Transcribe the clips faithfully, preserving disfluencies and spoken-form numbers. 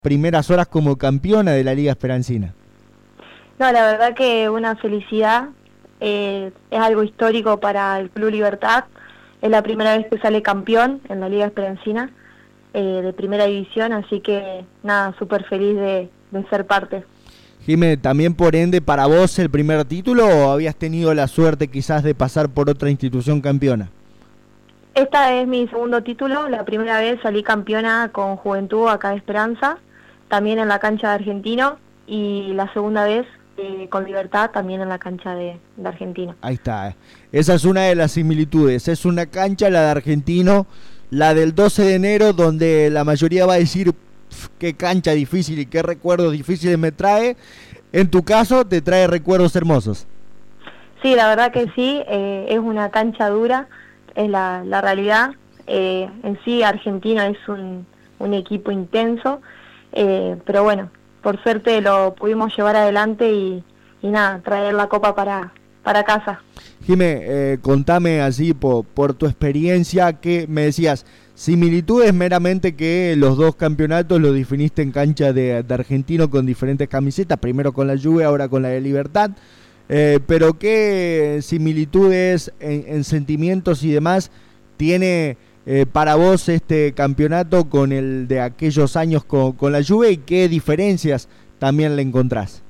primeras horas como campeona de la Liga Esperancina? No, la verdad que una felicidad, eh, es algo histórico para el Club Libertad, es la primera vez que sale campeón en la Liga Esperancina, eh, de primera división, así que nada, súper feliz de, de ser parte. Jimé, ¿también por ende para vos el primer título o habías tenido la suerte quizás de pasar por otra institución campeona? Esta es mi segundo título, la primera vez salí campeona con Juventud acá de Esperanza, también en la cancha de Argentino, y la segunda vez eh, con Libertad también en la cancha de, de Argentino. Ahí está, esa es una de las similitudes, es una cancha, la de Argentino, la del doce de enero, donde la mayoría va a decir qué cancha difícil y qué recuerdos difíciles me trae. En tu caso te trae recuerdos hermosos. Sí, la verdad que sí, eh, es una cancha dura, es la, la realidad. Eh, en sí Argentino es un, un equipo intenso, eh, pero bueno, por suerte lo pudimos llevar adelante y, y nada, traer la copa para, para casa. Jimé, eh, contame así por, por tu experiencia, que me decías, similitudes meramente que los dos campeonatos los definiste en cancha de, de Argentino con diferentes camisetas, primero con la Juve, ahora con la de Libertad, eh, pero qué similitudes en, en sentimientos y demás tiene eh, para vos este campeonato con el de aquellos años con, con la Juve, y qué diferencias también le encontrás.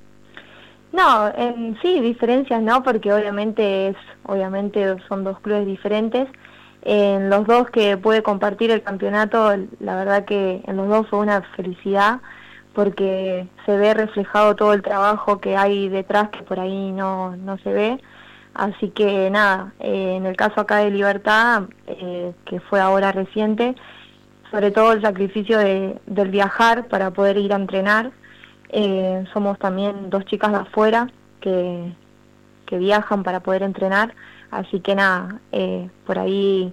No, en sí, diferencias no, porque obviamente es, obviamente son dos clubes diferentes. En los dos que pude compartir el campeonato, la verdad que en los dos fue una felicidad, porque se ve reflejado todo el trabajo que hay detrás, que por ahí no, no se ve. Así que nada, eh, en el caso acá de Libertad, eh, que fue ahora reciente, sobre todo el sacrificio de, del viajar para poder ir a entrenar. Eh, somos también dos chicas de afuera que, que viajan para poder entrenar, así que nada, eh, por ahí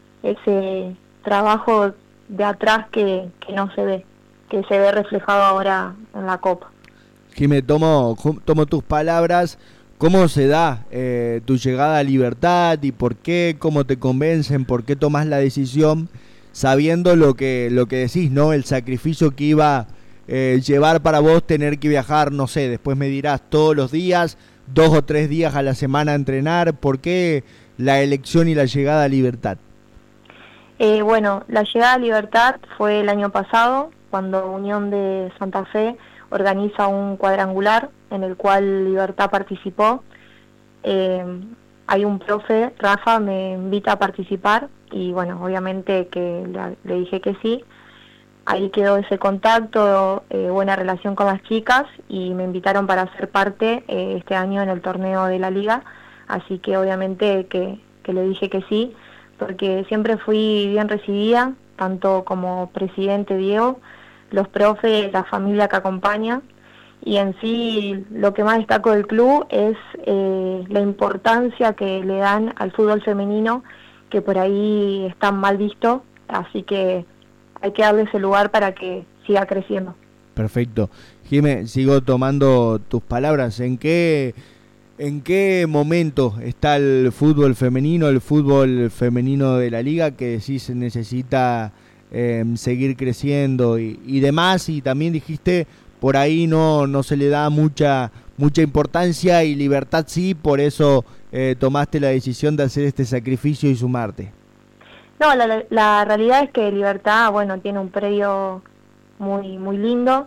ese trabajo de atrás que, que no se ve, que se ve reflejado ahora en la Copa. Jimé, tomo, tomo tus palabras. ¿Cómo se da eh, tu llegada a Libertad y por qué? ¿Cómo te convencen? ¿Por qué tomas la decisión sabiendo lo que, lo que decís, ¿no? El sacrificio que iba Eh, llevar para vos tener que viajar, no sé, después me dirás, todos los días, dos o tres días a la semana a entrenar. ¿Por qué la elección y la llegada a Libertad? Eh, bueno, la llegada a Libertad fue el año pasado, cuando Unión de Santa Fe organiza un cuadrangular en el cual Libertad participó. Eh, hay un profe, Rafa, me invita a participar y bueno, obviamente que le, le dije que sí. Ahí quedó ese contacto, eh, buena relación con las chicas y me invitaron para ser parte eh, este año en el torneo de la liga, así que obviamente que, que le dije que sí, porque siempre fui bien recibida, tanto como presidente Diego, los profes, la familia que acompaña, y en sí lo que más destaco del club es eh, la importancia que le dan al fútbol femenino, que por ahí está mal visto, así que hay que darle ese lugar para que siga creciendo. Perfecto. Jimé, sigo tomando tus palabras. ¿En qué, en qué momento está el fútbol femenino, el fútbol femenino de la liga, que decís necesita eh, seguir creciendo y, y demás? Y también dijiste, por ahí no, no se le da mucha, mucha importancia y Libertad sí, por eso eh, tomaste la decisión de hacer este sacrificio y sumarte. No, la, la realidad es que Libertad, bueno, tiene un predio muy muy lindo.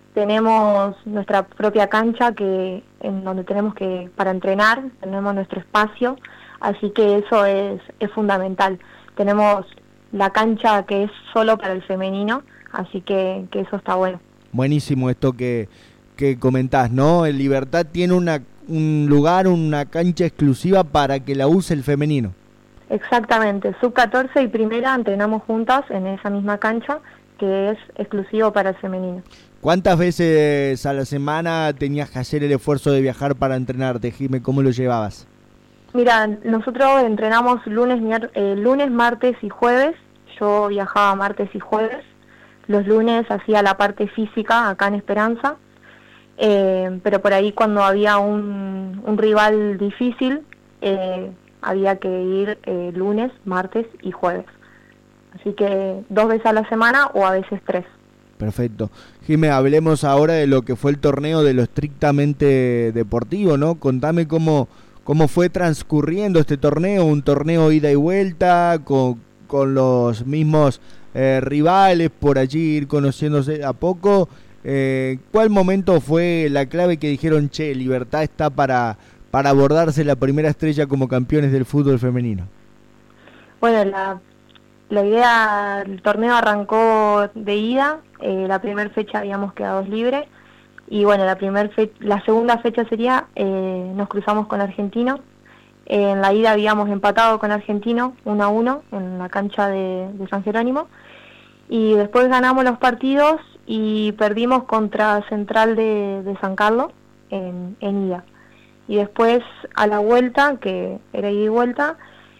Tenemos nuestra propia cancha que en donde tenemos que para entrenar, tenemos nuestro espacio, así que eso es, es fundamental. Tenemos la cancha que es solo para el femenino, así que, que eso está bueno. Buenísimo esto que, que comentás, ¿no? El Libertad tiene una, un lugar, una cancha exclusiva para que la use el femenino. Exactamente, sub catorce y primera entrenamos juntas en esa misma cancha que es exclusivo para el femenino. ¿Cuántas veces a la semana tenías que hacer el esfuerzo de viajar para entrenarte, Jimé? ¿Cómo lo llevabas? Mira, nosotros entrenamos lunes, eh, lunes, martes y jueves. Yo viajaba martes y jueves. Los lunes hacía la parte física acá en Esperanza, eh, pero por ahí cuando había un, un rival difícil, eh, había que ir eh, lunes, martes y jueves. Así que dos veces a la semana o a veces tres. Perfecto. Jimé, hablemos ahora de lo que fue el torneo, de lo estrictamente deportivo, ¿no? Contame cómo, cómo fue transcurriendo este torneo, un torneo ida y vuelta, con, con los mismos eh, rivales, por allí ir conociéndose a poco. Eh, ¿Cuál momento fue la clave que dijeron, che, Libertad está para, para abordarse la primera estrella como campeones del fútbol femenino? Bueno, la... La idea, el torneo arrancó de ida, eh, la primera fecha habíamos quedado libres y bueno, la primer fe la segunda fecha sería, eh, nos cruzamos con Argentino, eh, en la ida habíamos empatado con Argentino uno a uno en la cancha de, de San Jerónimo y después ganamos los partidos y perdimos contra Central de, de San Carlos en, en ida y después a la vuelta, que era ida y vuelta,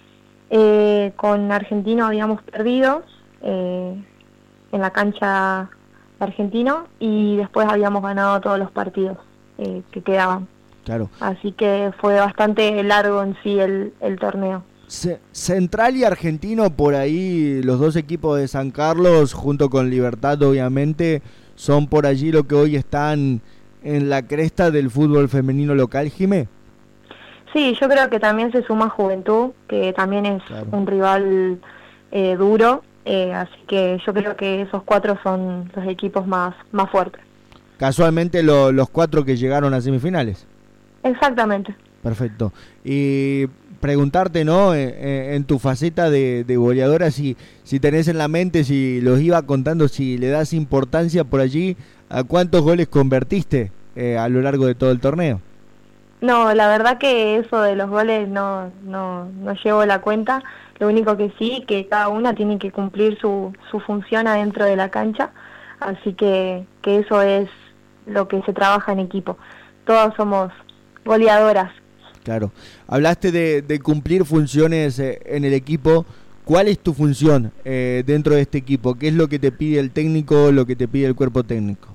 Eh, con Argentino habíamos perdido eh, en la cancha de Argentino y después habíamos ganado todos los partidos eh, que quedaban. Claro. Así que fue bastante largo en sí el, el torneo. C- Central y Argentino, por ahí los dos equipos de San Carlos, junto con Libertad obviamente, son por allí lo que hoy están en la cresta del fútbol femenino local, Jimé. Sí, yo creo que también se suma Juventud, que también es claro. un rival eh, duro, eh, así que yo creo que esos cuatro son los equipos más, más fuertes. Casualmente lo, los cuatro que llegaron a semifinales. Exactamente. Perfecto. Y preguntarte, ¿no? En, en tu faceta de, de goleadora, si, si tenés en la mente, si los iba contando, si le das importancia por allí, ¿a cuántos goles convertiste eh, a lo largo de todo el torneo? No, la verdad que eso de los goles no, no, no llevo la cuenta. Lo único que sí, que cada una tiene que cumplir su, su función adentro de la cancha. Así que, que eso es lo que se trabaja en equipo. Todas somos goleadoras. Claro. Hablaste de, de cumplir funciones eh, en el equipo. ¿Cuál es tu función eh, dentro de este equipo? ¿Qué es lo que te pide el técnico, lo que te pide el cuerpo técnico?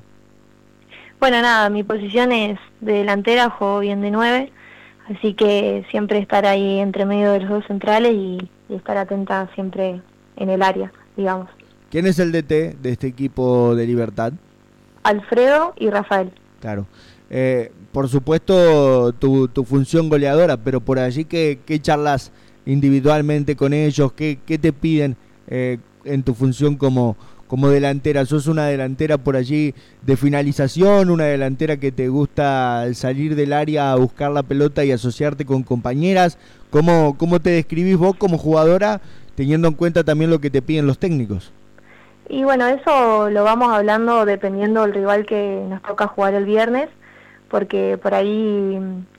Bueno, nada, mi posición es de delantera, juego bien de nueve, así que siempre estar ahí entre medio de los dos centrales y, y estar atenta siempre en el área, digamos. ¿Quién es el D T de este equipo de Libertad? Alfredo y Rafael. Claro. Eh, por supuesto, tu, tu función goleadora, pero por allí, ¿qué, qué charlas individualmente con ellos? ¿Qué, qué te piden eh, en tu función como como delantera? ¿Sos una delantera por allí de finalización, una delantera que te gusta salir del área a buscar la pelota y asociarte con compañeras? ¿Cómo, cómo te describís vos como jugadora, teniendo en cuenta también lo que te piden los técnicos? Y bueno, eso lo vamos hablando dependiendo del rival que nos toca jugar el viernes, porque por ahí,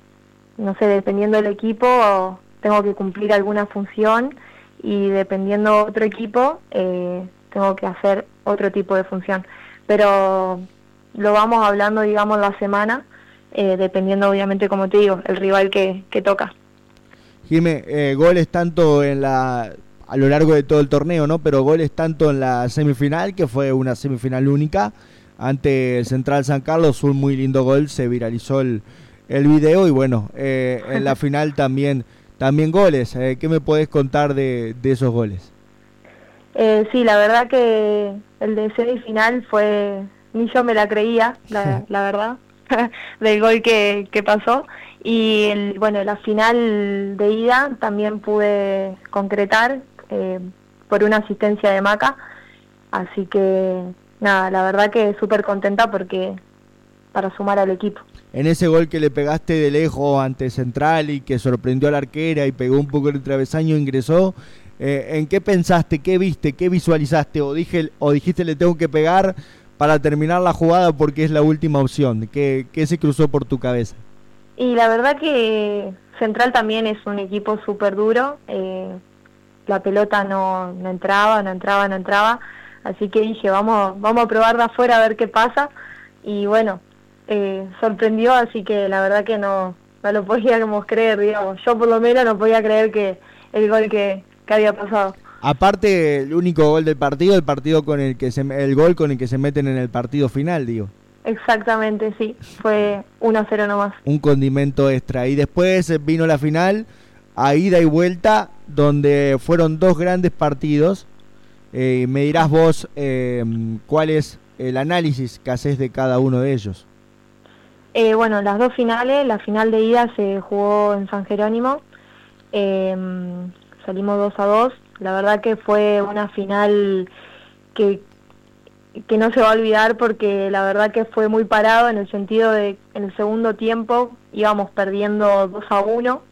no sé, dependiendo del equipo, tengo que cumplir alguna función y dependiendo otro equipo, eh, tengo que hacer otro tipo de función, pero lo vamos hablando, digamos, la semana, eh, dependiendo, obviamente, como te digo, el rival que, que toca. Jimé, eh, goles tanto en la a lo largo de todo el torneo, ¿no? Pero goles tanto en la semifinal, que fue una semifinal única, ante Central San Carlos, un muy lindo gol, se viralizó el, el video, y bueno, eh, en la final también, también goles. Eh, ¿qué me podés contar de, de esos goles? Eh, sí, la verdad que el de semifinal fue, ni yo me la creía, la, la verdad, del gol que, que pasó. Y el, bueno, la final de ida también pude concretar eh, por una asistencia de Maca. Así que nada, la verdad que súper contenta porque para sumar al equipo. En ese gol que le pegaste de lejos ante Central y que sorprendió a la arquera y pegó un poco el travesaño, ingresó. Eh, ¿En qué pensaste? ¿Qué viste? ¿Qué visualizaste? ¿O, dije, o dijiste le tengo que pegar para terminar la jugada porque es la última opción? ¿Qué, qué se cruzó por tu cabeza? Y la verdad que Central también es un equipo súper duro. Eh, la pelota no, no entraba, no entraba, no entraba. Así que dije, vamos, vamos a probar de afuera a ver qué pasa. Y bueno, eh, sorprendió, así que la verdad que no, no lo podíamos creer, digamos. Yo por lo menos no podía creer que el gol que... que había pasado. Aparte, el único gol del partido, el partido con el que se, el gol con el que se meten en el partido final, digo. Exactamente, sí, fue uno a cero nomás. Un condimento extra. Y después vino la final, a ida y vuelta, donde fueron dos grandes partidos. Eh, me dirás vos eh, cuál es el análisis que haces de cada uno de ellos. Eh, bueno, las dos finales, la final de ida se jugó en San Jerónimo, eh, salimos dos a dos, la verdad que fue una final que, que no se va a olvidar porque la verdad que fue muy parado en el sentido de en el segundo tiempo íbamos perdiendo dos a uno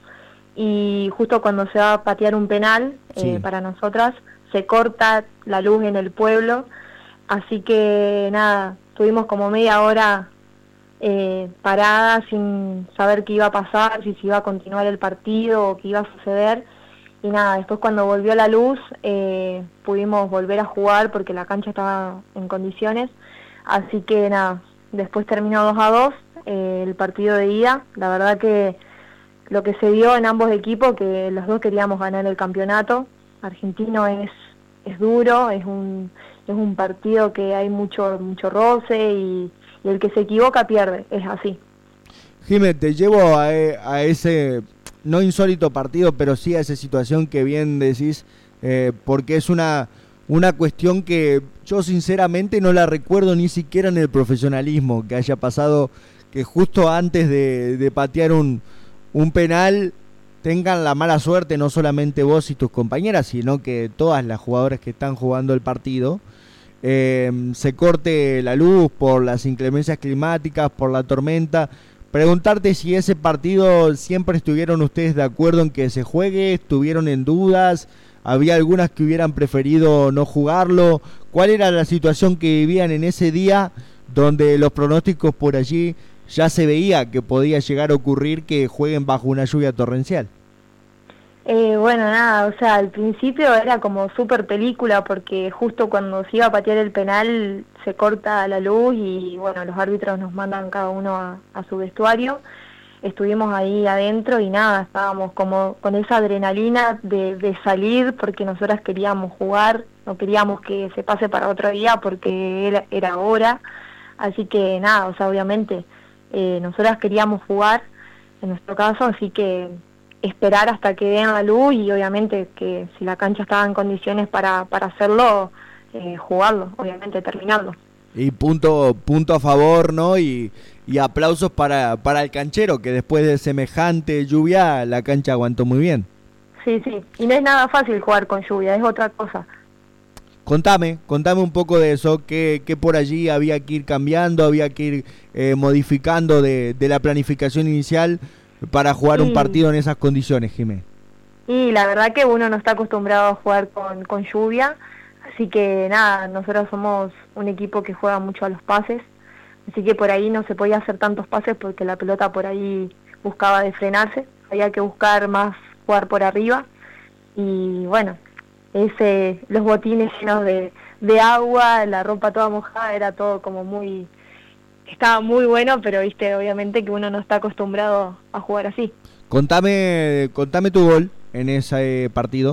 y justo cuando se va a patear un penal Sí. eh, para nosotras se corta la luz en el pueblo, así que nada, tuvimos como media hora Eh, parada sin saber qué iba a pasar, si se iba a continuar el partido o qué iba a suceder, y nada, después cuando volvió la luz eh, pudimos volver a jugar porque la cancha estaba en condiciones, así que nada, después terminó dos a dos eh, el partido de ida, la verdad que lo que se dio en ambos equipos, que los dos queríamos ganar el campeonato. Argentino es, es duro, es un, es un partido que hay mucho, mucho roce y y el que se equivoca pierde, es así. Jimé, te llevo a, a ese, no insólito partido, pero sí a esa situación que bien decís, eh, porque es una, una cuestión que yo sinceramente no la recuerdo ni siquiera en el profesionalismo, que haya pasado que justo antes de, de patear un, un penal tengan la mala suerte, no solamente vos y tus compañeras, sino que todas las jugadoras que están jugando el partido, Eh, se corte la luz por las inclemencias climáticas, por la tormenta. Preguntarte si ese partido siempre estuvieron ustedes de acuerdo en que se juegue, estuvieron en dudas, había algunas que hubieran preferido no jugarlo. ¿Cuál era la situación que vivían en ese día donde los pronósticos por allí ya se veía que podía llegar a ocurrir que jueguen bajo una lluvia torrencial? Eh, bueno, nada, o sea, al principio era como súper película porque justo cuando se iba a patear el penal se corta la luz y bueno, los árbitros nos mandan cada uno a, a su vestuario. Estuvimos ahí adentro y nada, estábamos como con esa adrenalina de, de salir porque nosotras queríamos jugar, no queríamos que se pase para otro día porque era, era hora. Así que nada, o sea, obviamente eh, nosotras queríamos jugar en nuestro caso, así que esperar hasta que den la luz y obviamente que si la cancha estaba en condiciones para, para hacerlo, eh, jugarlo, obviamente terminarlo. Y punto punto a favor, ¿no? Y, y aplausos para, para el canchero, que después de semejante lluvia la cancha aguantó muy bien. Sí, sí, y no es nada fácil jugar con lluvia, es otra cosa. Contame, contame un poco de eso, que, que por allí había que ir cambiando, había que ir eh, modificando de, de la planificación inicial para jugar sí. un partido en esas condiciones, Jimé. Y la verdad que uno no está acostumbrado a jugar con, con lluvia, así que nada, nosotros somos un equipo que juega mucho a los pases, así que por ahí no se podía hacer tantos pases porque la pelota por ahí buscaba de frenarse, había que buscar más jugar por arriba, y bueno, ese los botines llenos de, de agua, la ropa toda mojada, era todo como muy... Estaba muy bueno, pero viste, obviamente que uno no está acostumbrado a jugar así. Contame, contame tu gol en ese partido.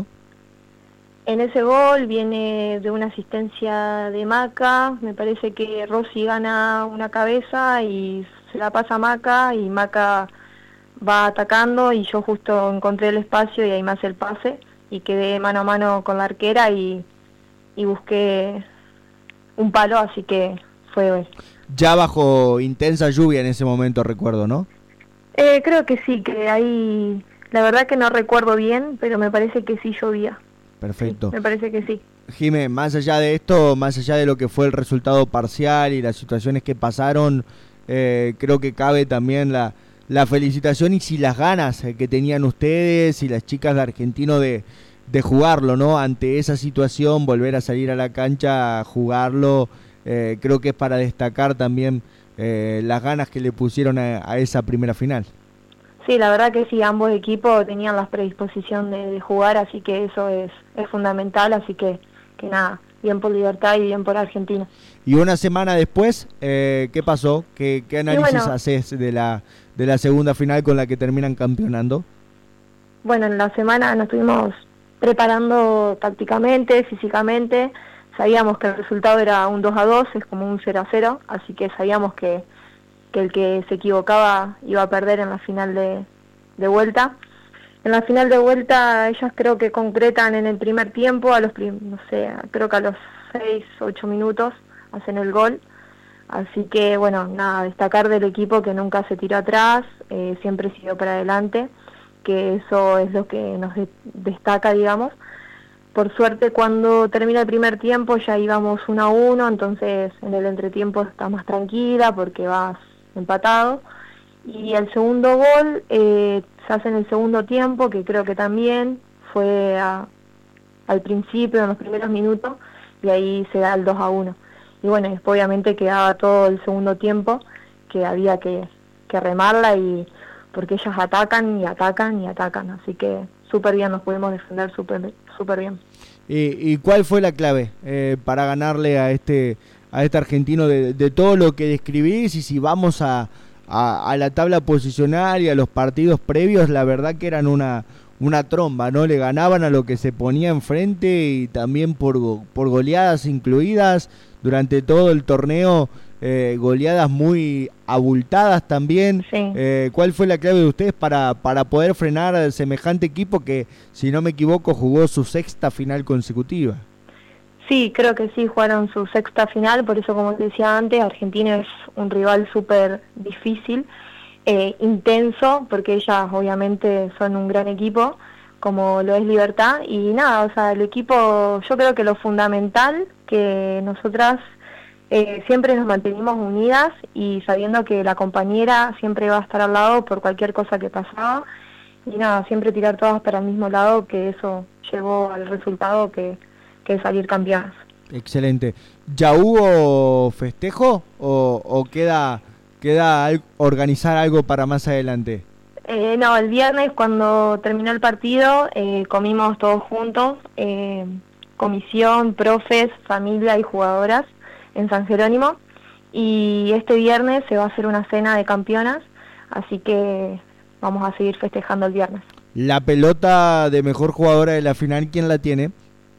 En ese gol viene de una asistencia de Maca, me parece que Rossi gana una cabeza y se la pasa a Maca y Maca va atacando y yo justo encontré el espacio y ahí me hace el pase y quedé mano a mano con la arquera y, y busqué un palo, así que fue... Ya bajo intensa lluvia en ese momento, recuerdo, ¿no? Eh, creo que sí, que ahí, la verdad que no recuerdo bien, pero me parece que sí llovía. Perfecto. Sí, me parece que sí. Jimé, más allá de esto, más allá de lo que fue el resultado parcial y las situaciones que pasaron, eh, creo que cabe también la, la felicitación y si las ganas que tenían ustedes y las chicas de Argentino de, de jugarlo, ¿no? Ante esa situación, volver a salir a la cancha a jugarlo. Eh, creo que es para destacar también eh, las ganas que le pusieron a, a esa primera final. Sí, la verdad que sí, ambos equipos tenían la predisposición de, de jugar, así que eso es, es fundamental, así que, que nada, bien por Libertad y bien por Argentina. Y una semana después, eh, ¿qué pasó? ¿Qué, qué análisis bueno, haces de la, de la segunda final con la que terminan campeonando? Bueno, en la semana nos estuvimos preparando tácticamente, físicamente. Sabíamos que el resultado era un dos a dos, es como un cero a cero, así que sabíamos que, que el que se equivocaba iba a perder en la final de, de vuelta. En la final de vuelta ellas creo que concretan en el primer tiempo, a los prim no sé, creo que a los seis, ocho minutos, hacen el gol. Así que, bueno, nada, destacar del equipo que nunca se tiró atrás, eh, siempre siguió para adelante, que eso es lo que nos de- destaca, digamos. Por suerte, cuando termina el primer tiempo ya íbamos uno a uno, entonces en el entretiempo está más tranquila porque vas empatado. Y el segundo gol eh, se hace en el segundo tiempo, que creo que también fue a, al principio, en los primeros minutos, y ahí se da el dos a uno. Y bueno, después obviamente quedaba todo el segundo tiempo, que había que, que remarla, y porque ellas atacan y atacan y atacan, así que súper bien, nos pudimos defender súper súper bien. ¿Y, y cuál fue la clave eh, para ganarle a este a este argentino de, de todo lo que describís? Y si vamos a, a, a la tabla posicional y a los partidos previos, la verdad que eran una una tromba, ¿no? Le ganaban a lo que se ponía enfrente, y también por, por goleadas incluidas durante todo el torneo, eh, goleadas muy abultadas también. Sí. Eh, ¿Cuál fue la clave de ustedes para, para poder frenar a semejante equipo que, si no me equivoco, jugó su sexta final consecutiva? Sí, creo que sí, jugaron su sexta final, por eso, como te decía antes, Argentina es un rival súper difícil, eh, intenso, porque ellas obviamente son un gran equipo, como lo es Libertad, y nada, o sea, el equipo, yo creo que lo fundamental, que nosotras eh, siempre nos mantenimos unidas y sabiendo que la compañera siempre va a estar al lado por cualquier cosa que pasaba, y nada, siempre tirar todas para el mismo lado, que eso llevó al resultado que, que es salir campeonas. Excelente. ¿Ya hubo festejo o, o queda, queda al, organizar algo para más adelante? Eh, no, el viernes cuando terminó el partido eh, comimos todos juntos, eh, comisión, profes, familia y jugadoras en San Jerónimo, y este viernes se va a hacer una cena de campeonas, así que vamos a seguir festejando el viernes. La pelota de mejor jugadora de la final, ¿quién la tiene?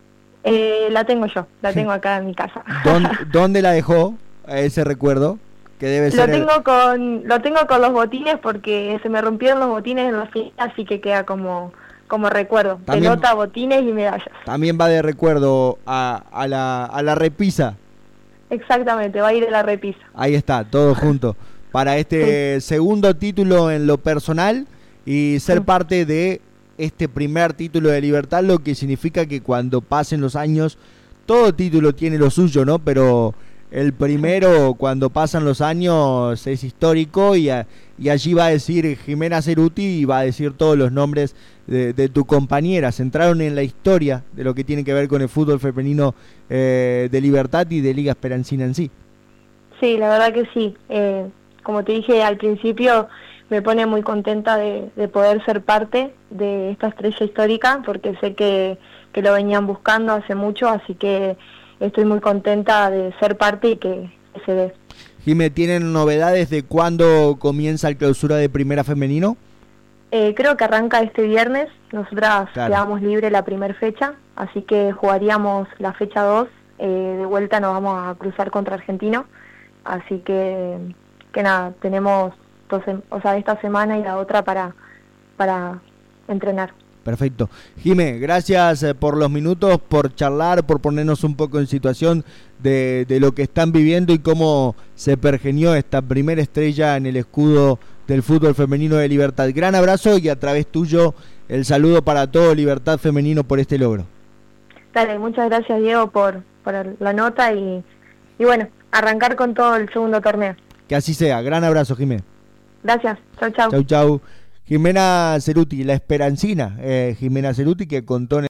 Eh, la tengo yo, la tengo acá en mi casa. ¿Dónde, ¿dónde la dejó ese recuerdo? Que debe ser lo tengo el... con lo tengo con los botines porque se me rompieron los botines en la final, así que queda como como recuerdo. También, pelota, botines y medallas. También va de recuerdo a, a, la, a la repisa. Exactamente, va a ir de la repisa. Ahí está, todo junto. Para este sí. segundo título en lo personal y ser sí. parte de este primer título de Libertad, lo que significa que cuando pasen los años, todo título tiene lo suyo, ¿no? Pero el primero, cuando pasan los años, es histórico, y, a, y allí va a decir Jimena Ceruti y va a decir todos los nombres de, de tu compañera. Se entraron en la historia de lo que tiene que ver con el fútbol femenino eh, de Libertad y de Liga Esperancina en sí. Sí, la verdad que sí. Eh, como te dije al principio, me pone muy contenta de, de poder ser parte de esta estrella histórica, porque sé que, que lo venían buscando hace mucho, así que estoy muy contenta de ser parte y que, que se dé. Jimé, ¿tienen novedades de cuándo comienza el clausura de Primera Femenino? Eh, creo que arranca este viernes. Nosotras claro. quedamos libre la primera fecha, así que jugaríamos la fecha dos. Eh, de vuelta nos vamos a cruzar contra Argentino, así que, que nada, tenemos dos, o sea, esta semana y la otra para, para entrenar. Perfecto. Jimé, gracias por los minutos, por charlar, por ponernos un poco en situación de, de lo que están viviendo y cómo se pergenió esta primera estrella en el escudo del fútbol femenino de Libertad. Gran abrazo, y a través tuyo el saludo para todo Libertad Femenino por este logro. Dale, muchas gracias, Diego, por, por la nota y, y bueno, arrancar con todo el segundo torneo. Que así sea. Gran abrazo, Jimé. Gracias. Chau, chau. Chau, chau. Jimena Ceruti, la esperancina, eh, Jimena Ceruti, que contó en